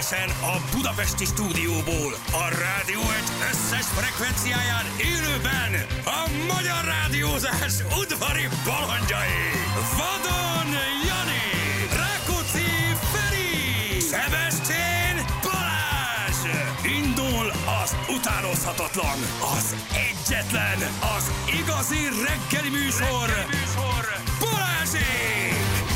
Élőben a budapesti stúdióból, a Rádió Egy összes frekvenciáján élőben a magyar rádiózás udvari balandjai. Vadon Jani, Rákóczi Feri, Szebestén Balázs. Indul az utánozhatatlan, az egyetlen, az igazi reggeli műsor, Balázsék!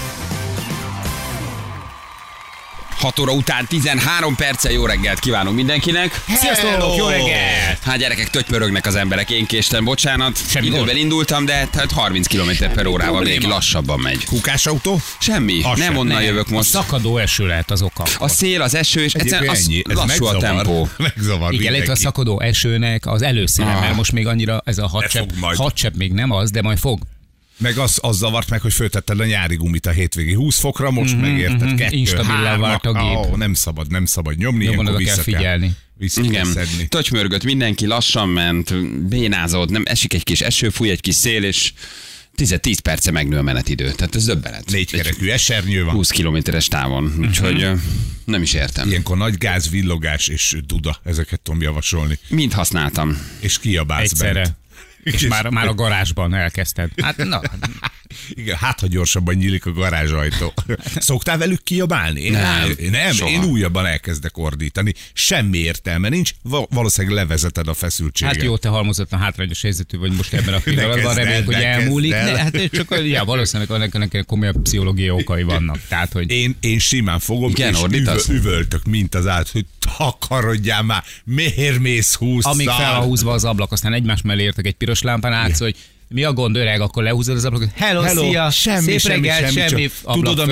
6 óra után 13 perccel jó reggelt kívánunk mindenkinek. Sziasztok, jó reggelt! Hát gyerekek, tötypörögnek az emberek, én késtem, bocsánat. Időben indultam, de 30 km/h-val mindenki lassabban megy. Kukásautó? Semmi, nem onnan jövök most. A szakadó eső lehet az oka. A szél, az eső, és egyszerűen lassú a tempó. Megzavar igen, illetve a szakadó esőnek az előszíne, mert most még annyira ez a hadsepp még nem az, de majd fog. Meg az zavart meg, hogy föltetted a nyári gumit a hétvégi 20 fokra, most megérted 2, instabilá vált a gép. Nem szabad nyomni, ilyenkor vissza kell figyelni. Igen, tötymörgött mindenki, lassan ment, bénázott, nem esik egy kis eső, fúj egy kis szél, és 10 perce megnő a menetidő. Tehát ez döbbenet. 4 kerekű esernyő van. 20 kilométeres távon, úgyhogy nem is értem. Ilyenkor nagy gáz, villogás és duda, ezeket tudom javasolni. Mind használtam. És kiabálsz bent. És már a garázsban elkezdted. Hát, na. Igen, hát ha gyorsabban nyílik a garázsajtó. Szoktál velük kiabálni? Nem, én újabban elkezdek ordítani. Semmi értelme nincs, valószínűleg levezeted a feszültséget. Hát jó, te halmozottan hátrányos helyzetű vagy most ebben a pillanatban, reméljük, hogy elmúlik. Hát csak valószínűleg ennek komolyabb pszichológiai okai vannak. Tehát, hogy... Én simán fogom, igen, és üvöltök, mint az át, hogy takarodjál már, miért mész 20-szal? Amíg fel a húzva az ablak, aztán egymás mellé értek egy piros lámpán átsz, hogy mi a gond, öreg, akkor lehúzod az ablakot. Hello, szia, semmi, szép reggel, semmi tudod,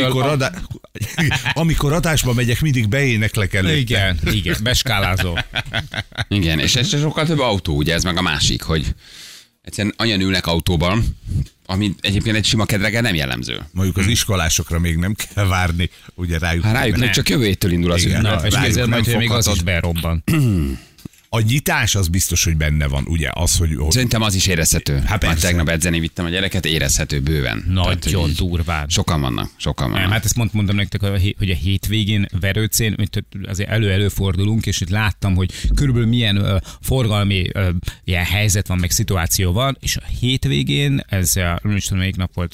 amikor adásba megyek, mindig beéneklek előtte. Igen, beskálázó. Igen, és ez sokkal több autó, ugye ez meg a másik, hogy egyszerűen annyian ülnek autóban, ami egyébként egy sima kedreggel nem jellemző. Mondjuk az iskolásokra még nem kell várni, ugye rájuk. Rájuk még csak jövő héttől indul az ünnep. És kézzel majd, hogy még az is berobban. A nyitás az biztos, hogy benne van, ugye? Az, hogy... Szerintem az is érezhető. Hát már tegnap edzeni vittem a gyereket, érezhető bőven. Nagyon durván. Sokan vannak. Nem, hát ezt mondtam nektek, hogy a hétvégén Verőcén azért előfordulunk, és itt láttam, hogy körülbelül milyen forgalmi ilyen helyzet van, meg szituáció van, és a hétvégén, ez nem is tudom, melyik nap volt,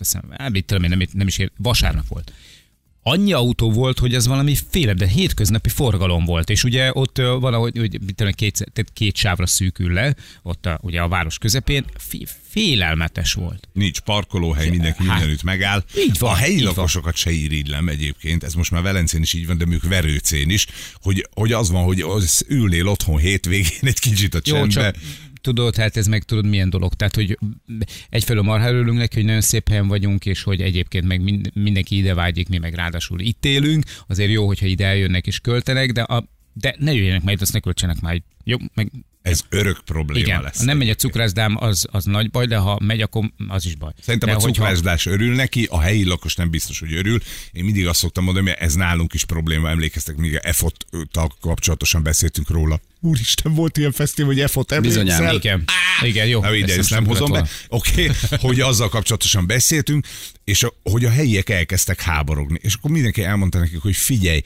nem is vasárnap volt. Annyi autó volt, hogy ez valami de hétköznapi forgalom volt, és ugye ott valahogy két sávra szűkül le, ott ugye a város közepén, félelmetes volt. Nincs parkolóhely, mindenki mindenütt megáll. Így van, a helyi lakosokat se irigylem egyébként, ez most már Velencén is így van, de mondjuk Verőcén is, hogy az van, hogy ülnél otthon hétvégén egy kicsit a csendbe. Tudod, hát ez meg tudod milyen dolog. Tehát, hogy egyfelől marha örülünk neki, hogy nagyon szép helyen vagyunk, és hogy egyébként meg mindenki ide vágyik, mi meg ráadásul itt élünk. Azért jó, hogyha ide eljönnek és költenek, de ne jöjjenek majd, azt ne költsenek majd. Jó, meg... Ez örök probléma lesz. Ha nem megy a cukrászdám, az nagy baj, de ha megy, akkor az is baj. Szerintem a cukrászdás örül neki, a helyi lakos nem biztos, hogy örül. Én mindig azt szoktam mondani, hogy ez nálunk is probléma. Emlékeztek, még EFOT-tal kapcsolatosan beszéltünk róla. Úristen, volt ilyen fesztivál, hogy EFOT emlékszel? Bizonyám, igen, jó. Na, ezt nem hozom be. Oké, hogy azzal kapcsolatosan beszéltünk, és hogy a helyiek elkezdtek háborogni. És akkor mindenki elmondta nekik, hogy figyelj,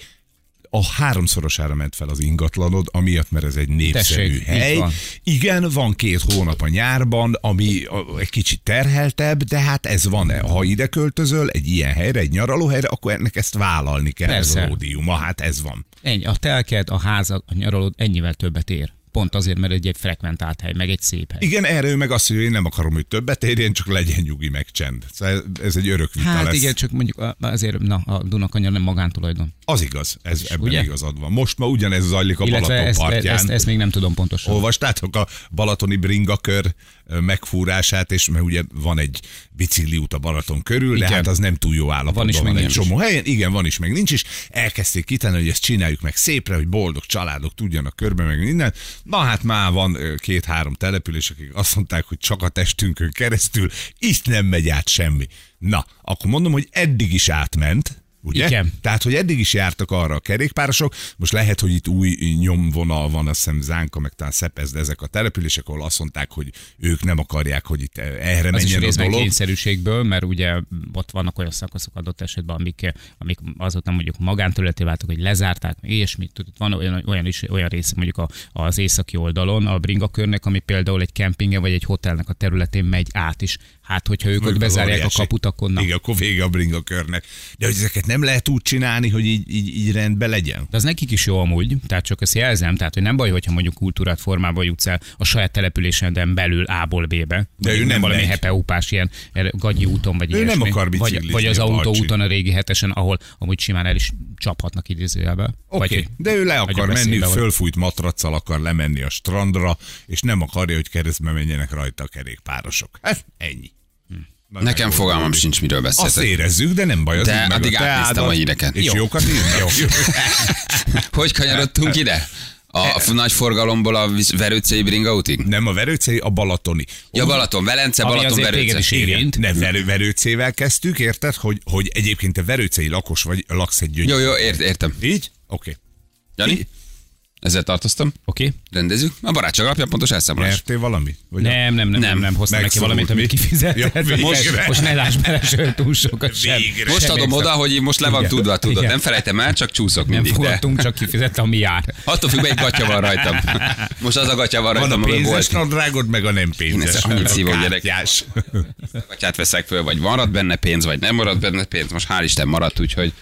a 3-szorosára ment fel az ingatlanod, amiatt, mert ez egy népszerű hely. Igen, van 2 hónap a nyárban, ami egy kicsit terheltebb, de hát ez van. Ha ide költözöl egy ilyen helyre, egy nyaralóhelyre, akkor ennek ezt vállalni kell. Persze. Ez a ródiuma, hát ez van. Ennyi, a telked, a házad, a nyaralód ennyivel többet ér. Pont azért, mert egy frekventált hely, meg egy szép hely. Igen, erre ő meg azt mondja, hogy én nem akarom, hogy többet érjen, csak legyen nyugi, meg csend. Szóval ez egy örök vita lesz. Hát igen, csak mondjuk azért a Dunakanyar nem magántulajdon. Az igaz, ebben ugye? Igazad van. Most ma ugyanez zajlik a Balaton partján. Ezt még nem tudom pontosan. Olvastátok a balatoni bringakör megfúrását, és mert ugye van egy bicikliút a Balaton körül, igen. De hát az nem túl jó állapotban van egy csomó helyen. Igen, van is, meg nincs is. Elkezdték kitenni, hogy ezt csináljuk meg szépre, hogy boldog családok tudjanak körbe, meg minden. Na hát már van 2-3 település, akik azt mondták, hogy csak a testünkön keresztül itt nem megy át semmi. Na, akkor mondom, hogy eddig is átment, Ugye? Igen. Tehát, hogy eddig is jártak arra a kerékpárosok, most lehet, hogy itt új nyomvonal van, azt hiszem Zánka, meg talán Szepezd, ezek a települések, ahol azt mondták, hogy ők nem akarják, hogy itt erre Az is menjen a részben dolog. kényszerűségből, mert ugye ott vannak olyan szakaszok adott esetben, amik azóta mondjuk magánterületé váltak, hogy lezárták, meg ilyesmit. Tudod, van olyan része mondjuk az északi oldalon, a bringakörnek, ami például egy kempingen vagy egy hotelnek a területén megy át is. Hát, hogyha ők ott bezárják a kaput, akkor nem. Igen, akkor vége a bringakörnek. De hogy ezeket nem lehet úgy csinálni, hogy így rendben legyen. De az nekik is jó amúgy, tehát csak ezt jelzem, tehát hogy nem baj, hogyha mondjuk kultúrát formában jutsz el a saját településeden belül A-ból B-be. De ő nem valami megy. hepeupás ilyen Gagyi úton, vagy Ő ilyesmi. nem akar biciklizni vagy az a autóúton Balcsin. a régi hetesen, ahol amúgy simán el is csaphatnak idézőjelbe. Oké, de ő le akar menni, fölfújt matraccal akar lemenni a strandra, és nem akarja, hogy keresztbe menjenek rajta a kerékpárosok. Hát ennyi. Na, Nekem meg fogalmam volt. sincs, miről Azt beszéltek. érezzük, de nem baj. Az De így meg addig a átnéztem teádat, a híreket. És Jó. jókat írnak. Hogy kanyarodtunk ide? A nagy forgalomból a Verőcei bringautig? Nem a Verőcei, a balatoni. Ja, Balaton, Velence, Ami Balaton, azért téged is Verőce. érint. Nem, Verőcével kezdtük, érted? Hogy egyébként te verőcei lakos vagy, laksz egy gyönyörű. Jó, értem. Így? Oké. Jani? Ezzel tartoztam. Oké? Rendezzük. A barátság alapján pontos elszámolás. Nyertél valamit? Vagy Nem, hoztam neki valamit, amit kifizetett. Ja, Most ne láss bele túl sokat sem. Végre. Most Sem adom extra. oda, hogy most le van Igen. tudva, tudod. Igen. Nem felejtem el, csak csúszok Nem mindig. De fogadtunk, csak kifizette, ami jár. attól függ, melyik gatya van rajtam. Most az a gatya van Van rajtam, a ami pénzes volt. nadrágod, meg a nem pénzes. ezt annyit A szívok, gyerek. kártyás. Gatyát veszek föl, vagy marad benne pénz, vagy nem marad benne pénz. Most hál' Isten maradt, úgyhogy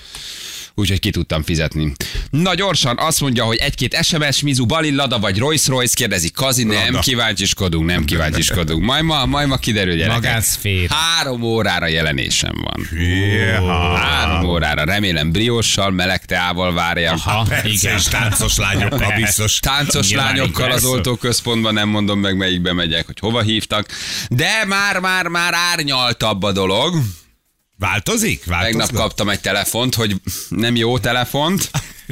ki tudtam fizetni. Na gyorsan, azt mondja, hogy egy-két SMS, Mizu, Balin, Lada vagy Rolls-Royce, kérdezi Kazi, nem Lada. kíváncsikodunk. Majd ma kiderül, gyerekek. Magánszféra. 3 órára jelenésem van. Jéha. 3 órára, remélem brióssal, meleg teával várja. Persze, és táncos lányokkal biztos. Táncos Nyilván lányokkal az igaz. oltóközpontban, nem mondom meg, melyikbe megyek, hogy hova hívtak. De már árnyaltabb a dolog. Változik? Tegnap kaptam egy telefont, hogy nem jó telefont,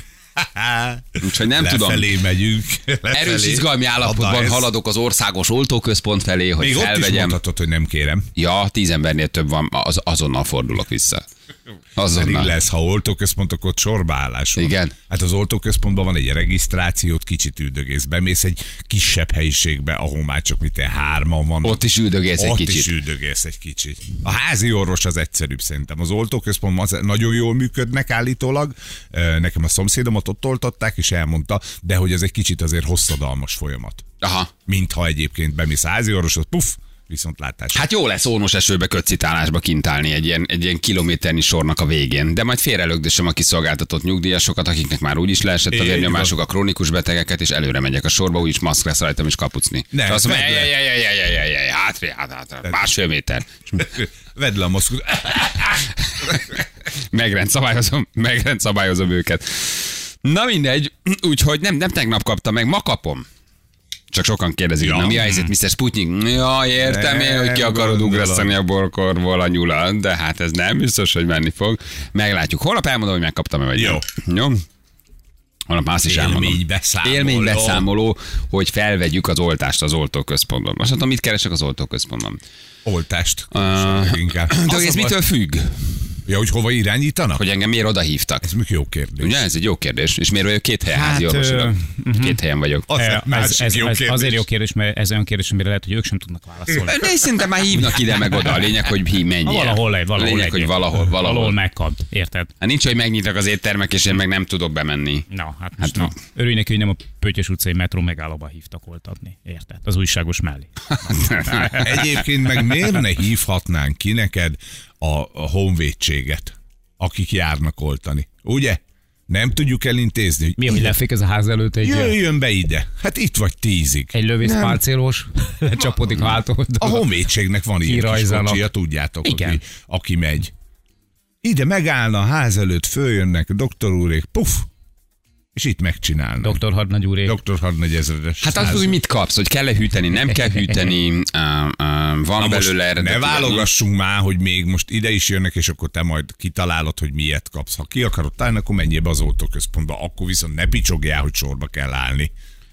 úgyhogy nem tudom. Lefelé megyünk. Erős izgalmi állapotban haladok az országos oltóközpont felé, hogy Még ott is felvegyem. mondhatod, hogy nem kérem. Ja, 10 embernél több van, azonnal fordulok vissza. Pedig Azonnal. lesz, ha oltóközpont, akkor sorbaállás van. Igen. Hát az oltóközpontban van egy regisztrációt, kicsit üldögész. Bemész egy kisebb helyiségbe, ahol már csak 3-an van. Ott is üldögélsz egy Ott kicsit. is üldögész egy kicsit. A házi orvos az egyszerűbb szerintem. Az oltóközpontban nagyon jól működnek állítólag. Nekem a szomszédomat ott oltották, és elmondta, de hogy ez egy kicsit azért hosszadalmas folyamat. Aha. Mintha egyébként bemész a házi orvoshoz, puff, viszontlátás. Hát jó lesz ónos esőbe, kötcitálásba kint állni egy ilyen kilométernyi sornak a végén. De majd félrelögdösöm a kiszolgáltatott nyugdíjasokat, akiknek már úgyis leesett a Így vérnyomásuk, a krónikus betegeket, és előre megyek a sorba, úgyis maszk lesz rajtam, és kapucni. Ne, És azt mondom, vedd le. hátra, 1,5 méter. Vedd le a maszkot. Megrendszabályozom őket. Na mindegy, úgyhogy nem tegnap kaptam meg, ma kapom. Csak sokan kérdezik, Ja. na mi a helyzet, Mr. Sputnik? Ja, értem én, hogy ki Nem akarod gondolom. ugrasztani a borkorból a nyulat, de hát ez nem biztos, hogy menni fog. Meglátjuk. Holnap elmondom, hogy megkaptam-e vagy Jó. nem. Jó? Holnap már azt is elmondom. Élménybeszámoló. Élménybeszámoló, hogy felvegyük az oltást az oltóközpontban. Most tudom, mit keresek az oltóközpontban. Oltást. Inkább. De hogy ez mitől függ? Ja, hogy hova irányítanak? Hogy engem miért oda hívtak? Ez még jó kérdés. Ugye, ez egy jó kérdés. És miért vagyok 2 helyen Hát, házi orvosilag? 2 helyen vagyok. Az egy másik jó kérdés. azért jó kérdés, mert ez olyan kérdés, amire lehet, hogy ők sem tudnak válaszolni. De szerintem már hívnak ide meg oda. A lényeg, hogy menjél. Valahol A lényeg, hogy valahol. megkapd, érted? Hát nincs, hogy megnyitnak az éttermek, és én meg nem tudok bemenni. Na, hát most örülj neki, hogy nem a Pöttyös utcai metró megállóba hívtak oltatni. Érted? Az újságos mellé. Egyébként meg miért ne hívhatnánk ki neked a honvédséget, akik járnak oltani? Ugye? Nem tudjuk elintézni, hogy Mi, hogy lefék ez a ház előtt egy, jöjjön be ide. Hát itt vagy 10-ig. egy lövészpáncélos, lecsapodik a hátoldalra. A honvédségnek van ilyen kis Kirajzanak. kocsija, tudjátok, Igen. aki megy. Ide megállna a ház előtt, följönnek, doktor úrék, puff, és itt megcsinálnak. Doktor Hadnagy úré. Doktor Hadnagy ezredes. Hát az, hogy mit kapsz, hogy kell-e hűteni, nem kell hűteni, van Na most belőle ne eredetileg. válogassunk már, hogy még most ide is jönnek, és akkor te majd kitalálod, hogy miért kapsz. Ha ki akarod találni, akkor menjél be az oltóközpontba. Akkor viszont ne picsogjál, hogy sorba kell állni.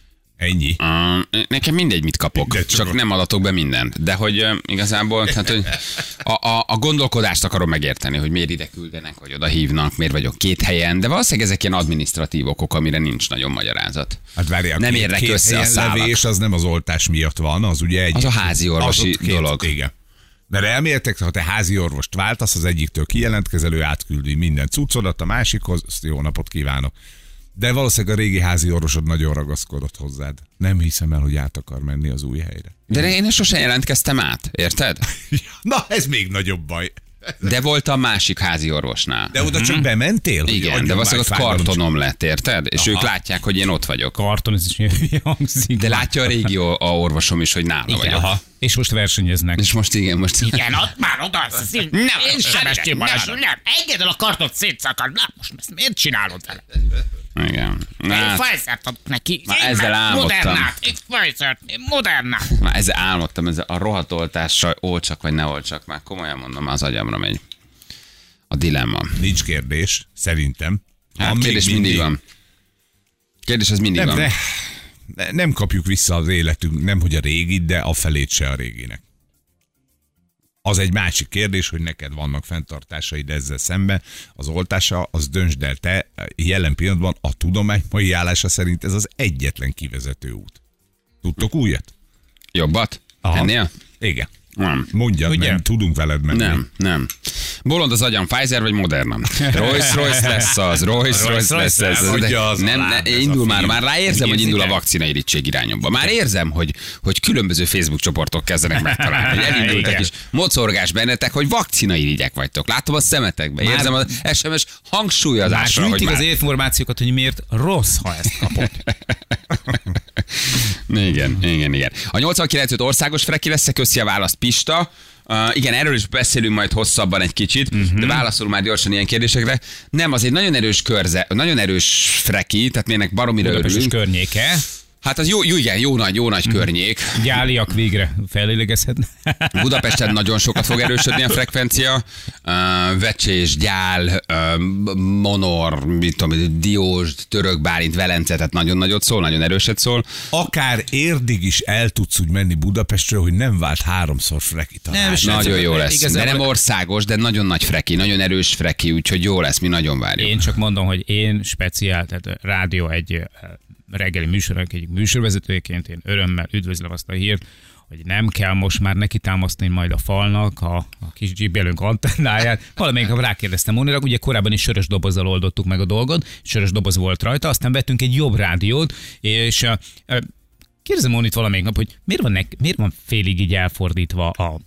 Ennyi. Nekem mindegy, mit kapok, De csak nem adatok be mindent. De hogy igazából tehát, hogy a gondolkodást akarom megérteni, hogy miért ide küldenek, vagy oda hívnak, miért vagyok két helyen, de valószínűleg ezek ilyen adminisztratív okok, amire nincs nagyon magyarázat. Hát várjál, Nem érnek össze a szálak. levés, az nem az oltás miatt van, az ugye egy... Az a házi orvosi az ott dolog. Igen. Mert elméletek, ha te házi orvost váltasz, az egyiktől kijelentkezel, ő átküldi minden cuccodat a másikhoz, azt jó napot kívánok. De valószínűleg a régi házi orvosod nagyon ragaszkodott hozzád. Nem hiszem el, hogy át akar menni az új helyre. De én sosem jelentkeztem át, érted? Na, ez még nagyobb baj. De voltam másik házi orvosnál. De oda csak bementél? hogy Igen, adjon de már valószínűleg ott fájdalom- kartonom lett, érted? És Aha. ők látják, hogy én ott vagyok. Karton, ez is ilyen hülye hangzik. De látja a régi a orvosom is, hogy nála vagyok. Aha. És most versenyeznek. És most igen, most... Igen, ott már oda, én Sebestyén Balázs, nem, engedd el a kartot szétszakad, na most ezt miért csinálod vele? Igen. Én Hát, Pfizer-t adok neki, már én ezzel meg álmodtam. Modernát, én Pfizer-t, én Modernát. már ezzel álmodtam, ez a rohadt oltással olcsak vagy ne olcsak, már komolyan mondom, az agyamra megy. A dilemma. Nincs kérdés, szerintem. Hát Van még kérdés mindig van. Kérdés az mindig Nem, van. nem kapjuk vissza az életünk, nem hogy a régit, de a felét se a réginek. Az egy másik kérdés, hogy neked vannak fenntartásaid ezzel szemben. Az oltása, az döntsd el te. Jelen pillanatban a tudomány mai állása szerint ez az egyetlen kivezető út. Tudtok újat? Jobbat? Aha. Ennél? Igen. Nem. Mondjad, Ugye? nem tudunk veled menni. Nem. Bolond az agyam, Pfizer vagy Moderna? Rolls-Royce lesz az, Rolls-Royce lesz ez. Mondja az Nem, alább, ez indul a film. már ráérzem, hogy indul a Érzitek? vakcina irítség irányomba. Már érzem, hogy különböző Facebook csoportok kezdenek megtalálni, hogy elindultak Igen. is mocorgás bennetek, hogy vakcina irigyek vagytok. Látom a szemetekben, Már- érzem az SMS Már hangsúlyozásra, hogy gyűjtik már... az információkat, hogy miért rossz, ha ezt kapod. Igen. A 89 országos freki lesz, köszi a választ Pista. Igen, erről is beszélünk majd hosszabban egy kicsit, de válaszolunk már gyorsan ilyen kérdésekre. Nem, az egy nagyon erős nagyon erős freki, tehát mi ennek baromira Budapest örülünk. környéke. Hát az igen, jó nagy környék. Gyáliak végre felélegezhetnek. Budapesten nagyon sokat fog erősödni a frekvencia. Vecsés, Gyál, Monor, mit tudom, Diósd, Török Bálint, Velence, tehát nagyon nagyot szól, nagyon erőset szól. Akár érdig is el tudsz úgy menni Budapestről, hogy nem vált háromszor freki Nem, és Nagyon jó lesz. De Igazából- nem országos, de nagyon nagy freki, nagyon erős freki, úgyhogy jó lesz, mi nagyon várjuk. Én csak mondom, hogy én speciál, tehát rádió egy reggeli műsornak egyik műsorvezetőjeként én örömmel üdvözlöm azt a hírt, hogy nem kell most már neki támasztani majd a falnak a kis GBL-ünk antennáját. Valamelyik rákérdeztem Mónira, ugye korábban is sörös dobozzal oldottuk meg a dolgot, sörös doboz volt rajta, aztán vettünk egy jobb rádiót, és kérdezem Mónit valamelyik nap, hogy miért van félig így elfordítva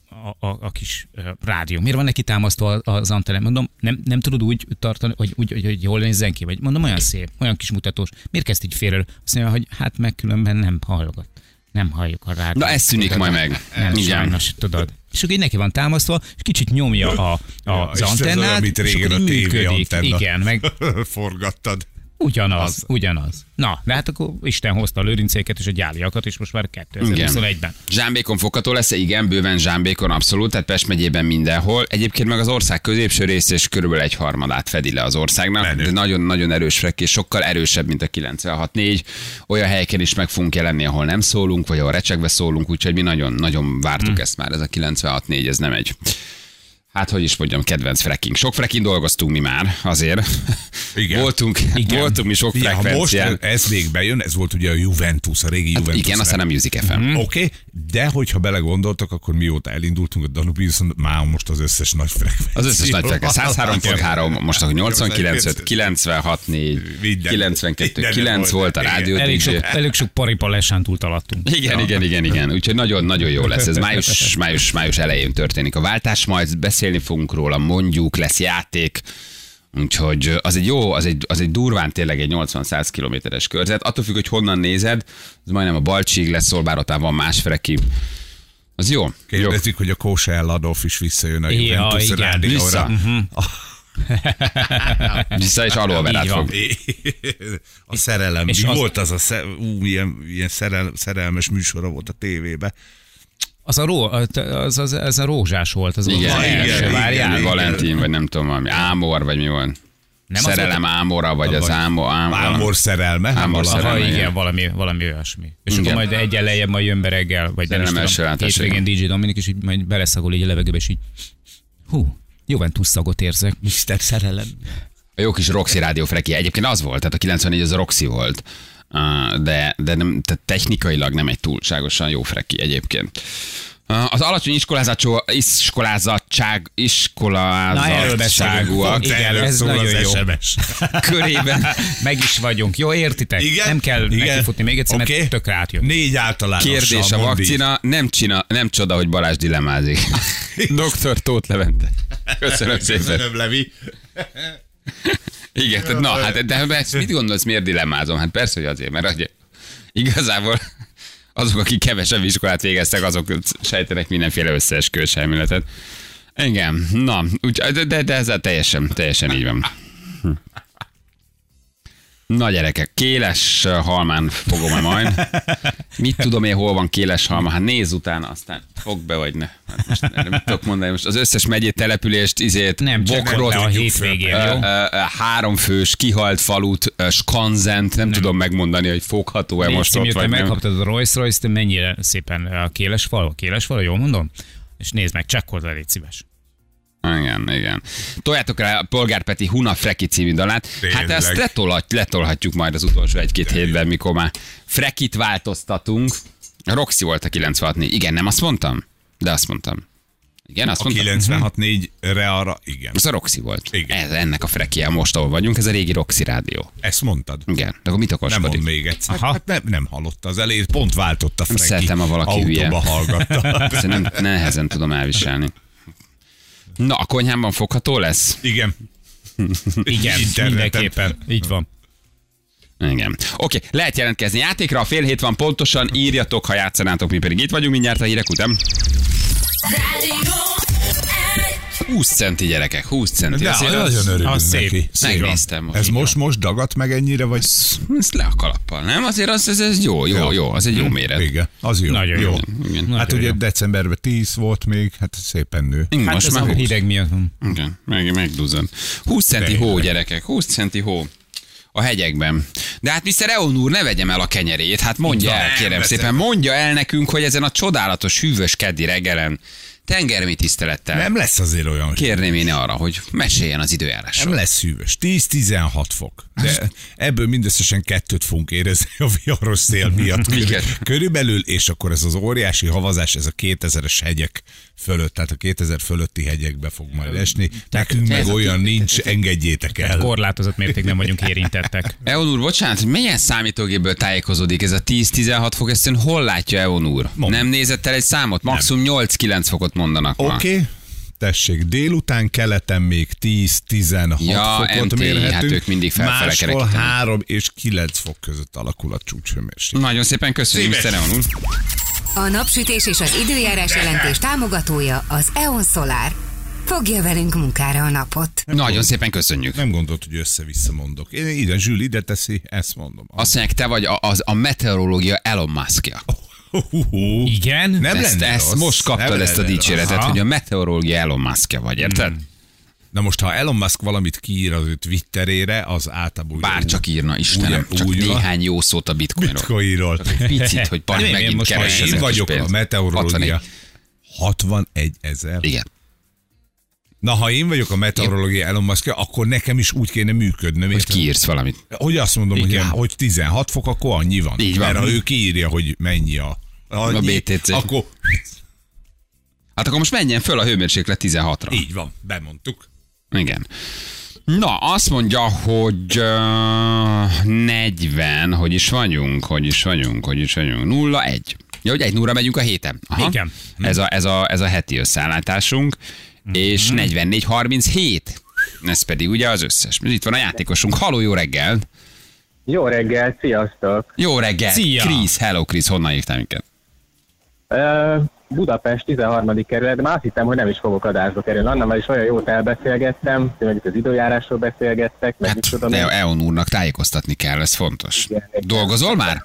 a kis rádió? Miért van neki támasztva az antennán? Mondom, nem tudod úgy tartani, hogy jól nézzen ki? Vagy mondom, olyan szép, olyan kis mutatós. Miért kezd így félre? Azt mondja, hogy hát meg különben nem hallgat. Nem halljuk a rádiót. Na ez szűnik majd meg. Nem, Igen. sajnos, tudod. És akkor így neki van támasztva, és kicsit nyomja az és ez olyan, antennát, mint és régen akkor a így TV működik. antenna. Igen, meg Forgattad. ugyanaz. Na, de hát akkor Isten hozta a lőrincéket és a gyáliakat, és most már 2021-ben. Zsámbékon fogható lesz, igen, bőven Zsámbékon, abszolút, tehát Pest megyében mindenhol. Egyébként meg az ország középső rész és körülbelül egy harmadát fedi le az országnak, Menő. de nagyon-nagyon erős frek, és sokkal erősebb, mint a 96.4. Olyan helyeken is meg fogunk jelenni, ahol nem szólunk, vagy ahol recsegve szólunk, úgyhogy mi nagyon vártuk ezt már, ez a 96.4, ez nem egy... Hát, hogy is mondjam, kedvenc fracking. Sok fracking dolgoztunk mi már, azért. Igen. Voltunk mi sok Figyelj, ha most frekvencián. ez még bejön, ez volt ugye a Juventus, a régi Juventus. Igen, aztán a Music FM. Oké, de hogyha belegondoltak, akkor mióta elindultunk a Danubiuson, már most az összes nagy frekvencia. Az összes nagy frekvencia. 103.3, most akkor 89.5, 96.4, Minden. 92.9 volt a rádió. Elég sok paripa lesántult alattunk. Igen. Úgyhogy nagyon jó lesz. Ez május elején történik a váltás, majd beszélni fogunk róla, mondjuk, lesz játék. Úgyhogy az egy durván tényleg egy 80-100 kilométeres körzet. Attól függ, hogy honnan nézed, ez majdnem a Balcsig lesz, Szolbárotán van más freki. Az jó. Kérdezik, hogy a Kósa Adolf is visszajön a Ja, Juventus igen, rádióra. vissza. Vissza és alulverát Így van. fog. A szerelem. És Mi az- volt az a ilyen szerelmes műsora volt a tévében. Az a rózsás volt, az Igen, az első, igen, várjál. igen. Valentin, vagy nem tudom, valami Ámor, vagy mi van. Nem Szerelem ámora, vagy az Ámor szerelme. Ámor szerelme. Ha igen. igen, valami olyasmi. És Igen. akkor majd egyen lejjebb majd jön be reggel, vagy nem is Szerelem első tudom, látás, hétvégén DJ Dominik, és így majd beleszagol így a levegőbe, és így Juventus szagot érzek. Mr. Szerelem. A jó kis Roxy Rádió Freki. Egyébként az volt, tehát a 94 az a Roxy volt. De nem, tehát technikailag nem egy túlságosan jó Freki egyébként. Az alacsony iskolázatságúak Igen, ez nagyon jó. SMS. körében Meg is vagyunk. Jó, értitek? Igen? Nem kell Igen? nekifutni még egyszer, Oké. mert tökre átjön. 4 általánossal. kérdés a mondd így. vakcina, nem csoda, hogy Balázs dilemmázik. Dr. Tóth Levente. Köszönöm szépen. Köszönöm, Levi. Igen, tehát, na, hát de ezt mit gondolsz, miért dilemmázom? Hát persze, hogy azért, mert igazából azok, akik kevesebb iskolát végeztek, azok sejtenek mindenféle összeesküvés elméletet. Igen, na, de ez teljesen így van. Na gyerekek, Kéles halmán fogom-e majd? Mit tudom én, hol van Kéles halma? Hát nézz utána, aztán fog be vagy ne. Hát most mit tudok mondani, most az összes megyét, települést, Nem, csak Bokrot, a hétvégén, jó? 3 fős, kihalt falut, Skanzent, nem tudom megmondani, hogy fogható-e most ott miután vagy nem. megkaptad a Rolls-Royce-t, te mennyire szépen a Kéles fal, jól mondom? És nézd meg, csekkold, légy szíves. Igen. Toljátok rá a Polgár Peti Huna Freki című dalát. Hát Tényleg. ezt letolhatjuk majd az utolsó 1-2 hétben, mikor már Frekit változtatunk. A Roxy volt a 96.4. Igen, nem azt mondtam? De azt mondtam. Igen, azt A mondtam. 96.4-re arra, igen. Ez a Roxy volt. Igen. Ez ennek a Frekie, most ahol vagyunk, ez a régi Roxy rádió. Ezt mondtad? Igen, de akkor mit Nem okoskodik? mond még egyszer. Aha. Hát nem hallotta az elejét, pont váltott a Nem Freki. szeretem, ha valaki hülye. Autóba hallgatta. Ezt nem nehezen tudom elviselni. Na, a konyhámban fogható lesz? Igen. Igen, Interneten. mindenképpen. Így van. Igen. Oké, lehet jelentkezni játékra, a fél hét van pontosan, írjatok, ha játszanátok, mi pedig itt vagyunk mindjárt a hírek után. 20 centi gyerekek, 20 centi. De Azért nagyon örülünk az szép. neki. Megnéztem most. Ez most dagadt meg ennyire, vagy? Ez le a kalappal, nem? Azért ez jó, az egy jó méret. Igen, az jó. Nagyon jó. Igen. Hát Nagyon ugye jó. decemberben 10 volt még, hát szépen nő. Igen, Hát most ez már a 20. hideg miatt van. Igen, megduzzad. 20 centi hó, Tényleg. gyerekek, 20 centi hó. A hegyekben. De hát Mr. Eon úr, ne vegyem el a kenyerét. Hát mondja el, kérem szépen, mondja el nekünk, hogy ezen a csodálatos, hűvös keddi reggelen tengermi tisztelettel Nem lesz azért olyan. kérném én arra, hogy meséljen az időjárásról. Nem lesz hűvös. 10-16 fok. De ebből mindösszesen 2-t fogunk érezni a viharos szél miatt. Igen. Körülbelül, és akkor ez az óriási havazás, ez a 2000-es hegyek fölött, tehát a 2000 fölötti hegyekbe fog majd esni. Nekünk meg olyan nincs, engedjétek el. Korlátozott mértékben vagyunk érintettek. Eon úr, bocsánat, hogy milyen számítógépből tájékozódik ez a 10-16 fok, ezt ön hol látja Eon úr? Mond. Nem nézett el egy számot? Maximum 8-9 fokot mondanak ma. Oké. Tessék, délután keleten még 10-16 Ja, fokot MTI, mérhetünk. hát ők mindig felfele Máshol kerekítenek. 3 és 9 fok között alakul a csúcshőmérséklet. Nagyon szépen köszönjük, Mr. Eon úr. A napsütés és az időjárás jelentés támogatója az EON Solar. Fogja velünk munkára a napot. Nagyon szépen köszönjük. Nem gondolt, hogy össze-vissza mondok. Én ide Zsül ide teszi, ezt mondom. Azt mondják, te vagy a meteorológia Elon Muskja. Igen? Nem Ezt lenne rossz. most kaptad Nem ezt a lenne dicséretet, Aha. hogy a meteorológia Elon Muskja vagy, érted? Na most, ha Elon Musk valamit kiír az ő Twitterére, az általában Bár csak írna, Istenem, csak úgy van. néhány jó szót a bitcoinról. Bitcoinról. Picit, hogy Nem, én megint most majd keressenek Én kis vagyok pénzt. a meteorológia. 61 000. Igen. Na, ha én vagyok a meteorológia Elon Musk, akkor nekem is úgy kéne működnöm. Hogy érted? kiírsz valamit. Hogy azt mondom, hogy, Igen. hogy 16 fok, akkor annyi van. Így van. Mert ha ő kiírja, hogy mennyi annyi, A BTC. akkor Hát akkor most menjen föl a hőmérséklet 16-ra. így van, bemondtuk. Igen. Na, azt mondja, hogy 40, hogy is vagyunk. 0-1. Ja, hogy 1-0-ra megyünk a héten. Aha. Igen. Ez a heti összeállításunk. És 44-37. Ez pedig ugye az összes. Itt van a játékosunk. Haló, jó reggel. Jó reggel, sziasztok! Jó reggel. Szia. Krisz, hello Krisz, honnan hívtál minket? Budapest 13. kerület, de már azt hittem, hogy nem is fogok adásba kerülni. Annál is olyan jót elbeszélgettem, hogy itt az időjárásról beszélgettek, meg mit Hát, tudom de én. Eon úrnak tájékoztatni kell, ez fontos. Igen. Dolgozol már?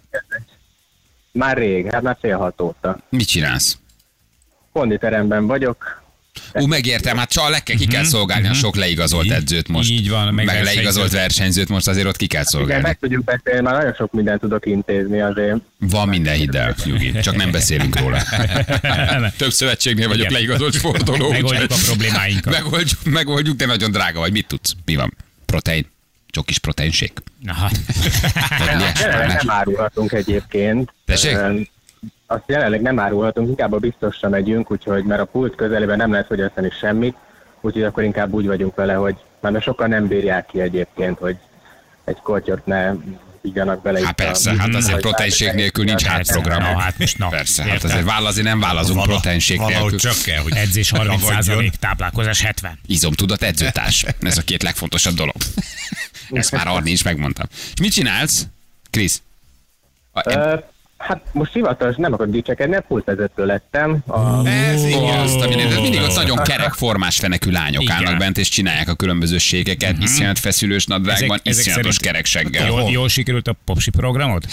Már rég, hát már fél 6 óta. Mit csinálsz? Konditeremben vagyok, Megértem, hát ki kell szolgálni a sok leigazolt edzőt most. Így van, meg leigazolt versenyzőt most azért ott ki kell Igen, szolgálni. meg tudjuk beszélni, már nagyon sok mindent tudok intézni azért. Van minden, hidd el, Nyugi, csak nem beszélünk róla. Több szövetségnél vagyok Igen. leigazolt sportoló. Megoldjuk a problémáinkat. Megoldjuk, de nagyon drága vagy. Mit tudsz? Mi van? Protein. Csokis proteinsék. Aha. Jelenleg nem árulhatunk egyébként. Tessék? Azt jelenleg nem árulhatunk, inkább a biztosra megyünk, úgyhogy mert a pult közelében nem lehet fogyasztani semmit, úgyhogy akkor inkább úgy vagyunk vele, hogy már sokan nem bírják ki egyébként, hogy egy kortyot ne vigyanak bele. Hát persze, hát azért proteinsék nélkül nincs hátprogram. Hát most Persze, hát azért vállazni nem vállazunk proteinsék nélkül. Valahogy csak kell, hogy edzés 30%, táplálkozás 70. Izomtudat, edzőtárs. Ez a két legfontosabb dolog. Ezt már Arni is megmondtam. És mit csinálsz, Krisz? Hát most hivatalos, nem akarok dicsekedni, a pultvezető lettem. Ez igen, azt a mindig ott nagyon kerekformás fenekű lányok Igen. állnak bent, és csinálják a különböző ségeket, iszonyat feszülős nadrágban, iszonyatos kerekseggel. Jól sikerült a popsi programot?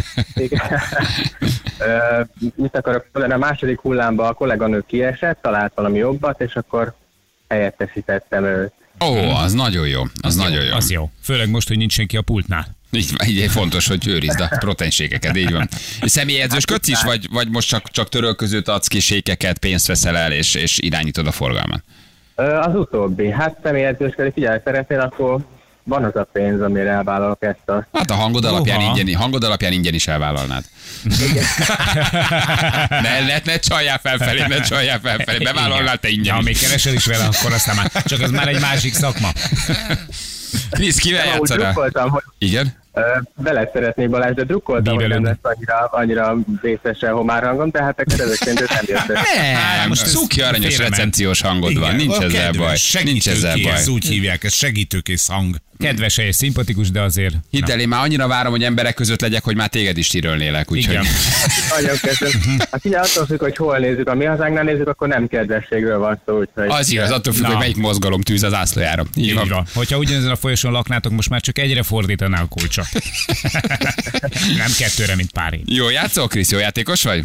Mit akarok mondani, a második hullámban a kolléganő kiesett, talált valami jobbat, és akkor helyettesítettem őt. Ó, az nagyon jó, az nagyon jó. Az jó. Főleg most, hogy nincs senki a pultnál. Így fontos, hogy őrizd a proteinségeket, így van. Személyedzős kötsz is, vagy most csak törölközőt adsz ki, sékeket, pénzt veszel el, és irányítod a forgalmat? Az utóbbi. Hát személyedzősködni, figyelj, szeretnél, akkor van az a pénz, amire elvállalok ezt a... Hát a hangod alapján ingyen is elvállalnád. ne csaljál felfelé, bevállalnál te ingyen Ha is. még keresel is vele, akkor aztán már csak az már egy másik szakma. Krisz, kivel Úgy játszanál? drukkoltam, hogy Igen? veled szeretnék, Balázs, de drukkoltam, hogy nem lesz annyira vészesen homárhangom, tehát a kedvezőként nem jött össze. Nem, most cuki aranyos félrement. recepciós hangod van, nincs ezzel baj. Nincs ezzel baj. Segítőkész, úgy hívják, ez segítőkész hang. Kedves és szimpatikus, de azért... Hidd el, én már annyira várom, hogy emberek között legyek, hogy már téged is tirölnélek, úgyhogy... Igen. Nagyon köszönöm. Hát ugye attól függ, hogy hol nézzük, a mi hazánknál nézzük, akkor nem kedvességről van szó, úgyhogy... Az igaz, attól függ, Na. hogy melyik mozgalom tűz az ászlójára. Így van. Hogyha ugyanezen a folyosón laknátok, most már csak egyre fordítaná a kulcsot. Nem kettőre, mint pár év. Jó játszol, Krisz? Jó játékos vagy?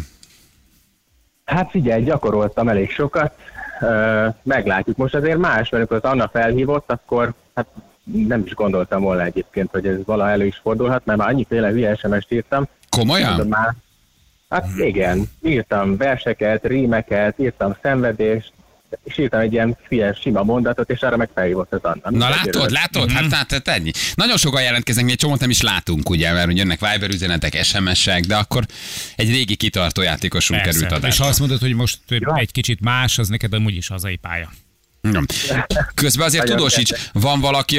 Hát figyelj, gyakoroltam elég sokat, meglátjuk. Most azért más, mert amikor az Anna felhívott, akkor hát nem is gondoltam volna egyébként, hogy ez valaha elő is fordulhat, mert már annyiféle hülye SMS-t írtam. Komolyan? Mondom már, hát igen, írtam verseket, rímeket, írtam szenvedést, és írtam egy ilyen hülye, sima mondatot, és arra meg felhívott az Anna. Na látod? Hát ennyi. Nagyon sokan jelentkeznek, mi egy csomót nem is látunk, ugye, mert jönnek Viber üzenetek, SMS-ek, de akkor egy régi kitartó játékosunk került Persze. adásba. És ha azt mondod, hogy most egy kicsit más, az neked amúgy is hazai pálya. Közben azért Nagyon tudósíts, van valaki,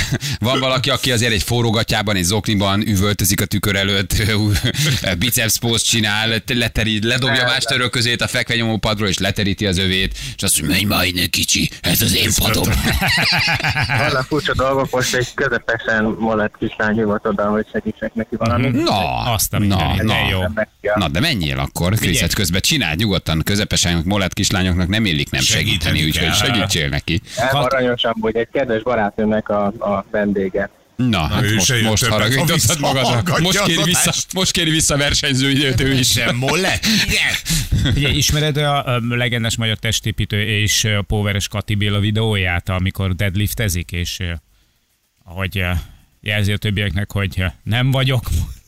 aki azért egy forrógatjában, egy zokniban üvöltözik a tükör előtt, biceps post csinál, ledobja más törölközét a fekvenyomópadról, és leteríti az övét, és azt mondja, menj már innen kicsi, ez az én padom. Vannak furcsa dolgok, most egy közepesen molett kislány hívott oda, hogy segítsek neki valamit. Azt a mindenit, de jó. Na, de menjél akkor, Kriszet közben csináld nyugodtan, közepesen molett kislányoknak nem illik nem segíteni, úgyhogy segítsél neki. Aranyosan, hogy egy kedves barátnőmnek a vendége. Na, hát ő se jött most többet, haragítottad ha magadnak. visszahallgatja Most kéri vissza a versenyző időt ő is. Sem mollet? Igen. Ugye, ismered a legendás magyar testépítő és a Póveres Kati Béla videóját, amikor deadliftezik, és ahogy jelzi a többieknek, hogy nem vagyok.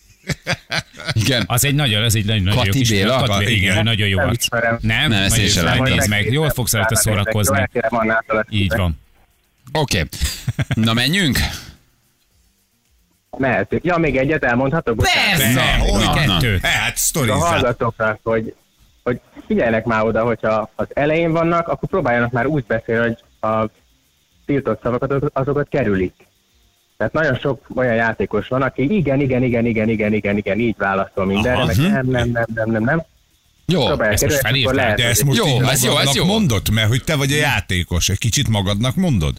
Igen. Az egy nagyon jó Kati kis Béla? Kati, igen, Igen. nagyon jó Nem arc. ismerem. Nem? Nem, ezt én sem láttam. Nézd meg, jól fogsz rajta szórakozni. Így van. Oké. Na menjünk? Mehetünk. Ja, még egyet elmondhatok? Persze! Na. Kettő. Hát, A sztorizzál. hallgatóknak, hogy figyeljenek már oda, hogyha az elején vannak, akkor próbáljanak már úgy beszélni, hogy a tiltott szavakat azokat kerülik. Tehát nagyon sok olyan játékos van, aki igen, így válaszol mindenre, meg nem. Jó. Próbálják ezt most kerülni, akkor felírtál? lehet, De ezt hogy- most Jó, így ez jó, ez magadnak jó. mondod, mert hogy te vagy a játékos, egy kicsit magadnak mondod?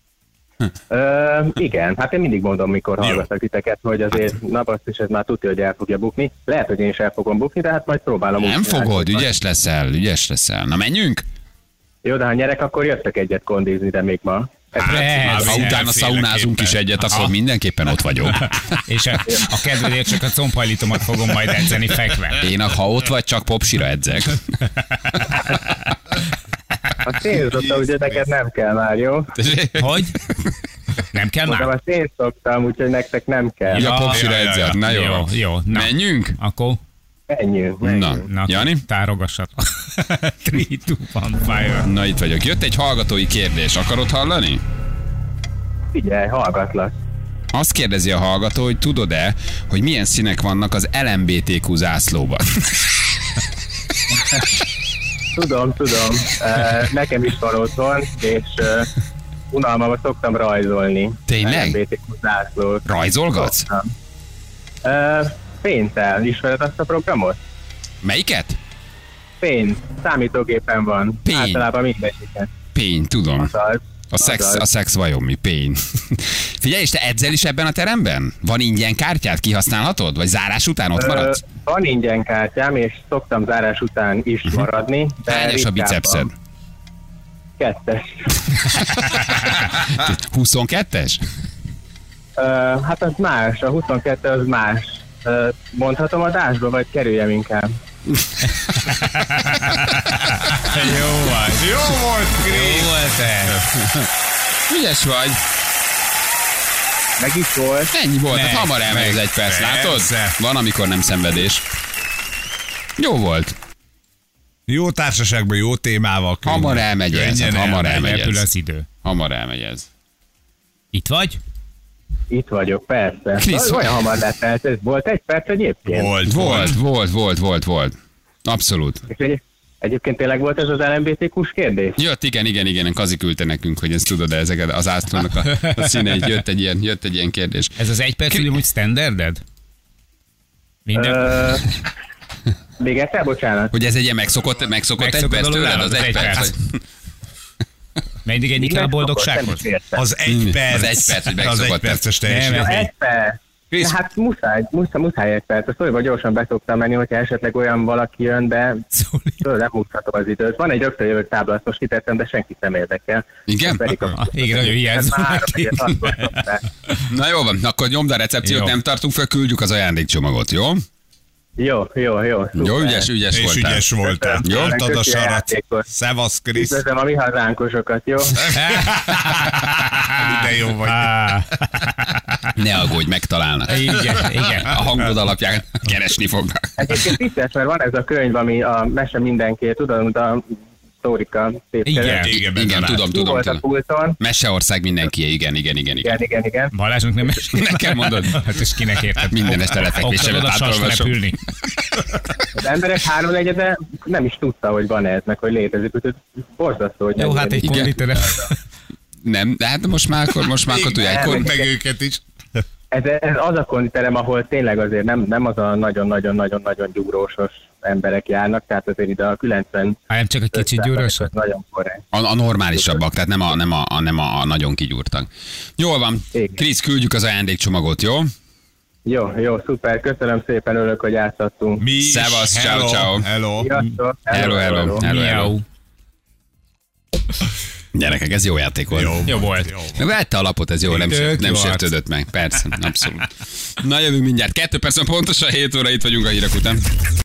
Igen, hát én mindig mondom, mikor hallgatok titeket, hogy azért, na azt is ez már tudja, hogy el fogja bukni. Lehet, hogy én is el fogom bukni, de hát majd próbálom. Nem úgy csinálni, fogod, hogy- ügyes leszel. Na menjünk? Jó, de ha nyerek, akkor jöttök egyet kondizni, de még ma. Hát, Ha utána szaunázunk is egyet, akkor mindenképpen ott vagyok. És a kedvedért csak a combhajlítomat fogom majd edzeni fekve. Én, ha ott vagy, csak popsira edzek. A szénszokta, ugye neked nem kell már, jó? Hogy? Nem kell Mondom, már? a szénszoktam, úgyhogy nektek nem kell. Ja, popsira ja, edzett. Na jó. Jó. Na. Menjünk? Akkor Menjünk. Na, Jani? tárogassatok. 3, 2, 1, fire. Na itt vagyok. Jött egy hallgatói kérdés. Akarod hallani? Figyelj, hallgatlak. Azt kérdezi a hallgató, hogy tudod-e, hogy milyen színek vannak az LMBTQ zászlóban? Tudom. Nekem is van otthon, és unalmamban szoktam rajzolni. Tényleg? LMBTQ zászlót. Rajzolgatsz? Szoktam. Paint-tel. Ismered azt a programot? Melyiket? Paint. Számítógépen van. Paint. Általában mindegyiket. Pény, tudom. Azaz. A szex vajon mi? Pény. Figyelj, és te edzel is ebben a teremben? Van ingyen kártyát, kihasználhatod? Vagy zárás után ott maradsz? Van ingyen kártyám, és szoktam zárás után is maradni. De Hányas a ritkábban. bicepszed? 2-es. 22-es? Hát az más, a 22 az más. Mondhatom adásba, vagy kerüljem inkább? Jó vagy. Jó volt, Krisz! Jó volt ez. Ügyes vagy. Meg is volt. Ennyi volt, hát Meg, hamar elmegy az meg, egy perc, látod? persze. Van, amikor nem szenvedés. Jó volt. Jó társaságban, jó témával. Hamar elmegy ez, könnyen hamar elmegy Repül ez. az idő. Hamar elmegy ez. Itt vagy? Itt vagyok, persze. Krisz, Olyan hamar letelt, ez volt egy perc egyébként. Volt. Abszolút. És egyébként tényleg volt ez az LMBTQ-s kérdés? Jött, igen, Kazi küldte nekünk, hogy ezt tudod, ezeket az ászlónak a színeit. Jött egy ilyen kérdés. Ez az 1 perc, hogy standarded? Minden? Még egyszer, bocsánat. Hogy ez egy ilyen megszokott egy perc dolog, tőled, nem? az egy perc. vagy- Mindig egyik el a boldogsághoz? Az 1 perc. Az 1 perc, hogy Az megszokott. 1 perces Nem, teljesítmény. Egy perc. Krisz. De hát muszáj egy perc. A szóval gyorsan be szoktam menni, hogyha esetleg olyan valaki jön, de tudod, nem húzhatom az időt. Van egy rögtön jövök tábla, azt most kitettem, de senkit nem érdekel. Igen? Igen, nagyon hiányzó neki. Na jó van, akkor nyomd a recepciót, Jó. nem tartunk fel, küldjük az ajándékcsomagot, jó? Jó. Szuper. Jó, ügyes És voltál. ügyes voltál. Jó. Adtad a Köszi a sarat. játékot. Szevasz, Krisz. Üdvözlöm a mi hazánkosokat, jó? De jó vagy. Ne aggódj, megtalálnak. Igen. A hangod alapján keresni fognak. Egyébként vicces, mert van ez a könyv, ami a Mese mindenki, tudod, a Szórika szép Igen. keret. Igen, tudom. Volt a pulton. Meseország mindenki, igen. Igen. Balázsnak nem esik. Nekem mondod. Hát és kinek érted? Minden este lefekvés előtt Oktavod a sas átolvasom. repülni. Az emberek 3/4 nem is tudta, hogy van ez, meg hogy létezik, úgyhogy borzasztó, hogy Jó, nem hát egy Igen. konditerem. Nem, de hát most már tudják. Mondd meg őket is. Ez az a konditerem, ahol tényleg azért nem az a nagyon-nagyon-nagyon-nagyon gyúrósos emberek járnak, tehát azért ide a 90 Nem csak egy kicsit gyúros. az nagyon korrekt. A normálisabbak, tehát nem a nagyon kigyúrtak. Jól van. Igen. Krisz, küldjük az ajándékcsomagot, jó? Jó, szuper, köszönöm szépen, örülök, hogy játszottunk. Mi is. Szevasz, Hello, ciao. Hello. Sziasztok! Hello. Miau. Gyerekek, ez jó játék volt. Jó volt. Vette a lapot, ez jó, nem Tök jó sértődött meg. Persze, abszolút. Na jövünk mindjárt. 2 perc pontosan 7 óra itt vagyunk a hírek után.